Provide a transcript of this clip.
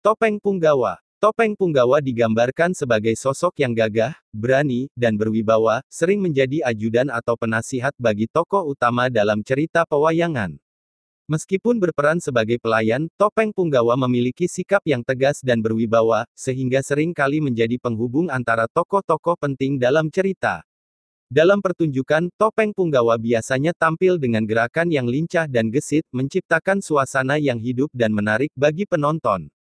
Topeng Punggawa. Topeng Punggawa digambarkan sebagai sosok yang gagah, berani, dan berwibawa, sering menjadi ajudan atau penasihat bagi tokoh utama dalam cerita pewayangan. Meskipun berperan sebagai pelayan, Topeng Punggawa memiliki sikap yang tegas dan berwibawa, sehingga sering kali menjadi penghubung antara tokoh-tokoh penting dalam cerita. Dalam pertunjukan, Topeng Punggawa biasanya tampil dengan gerakan yang lincah dan gesit, menciptakan suasana yang hidup dan menarik bagi penonton.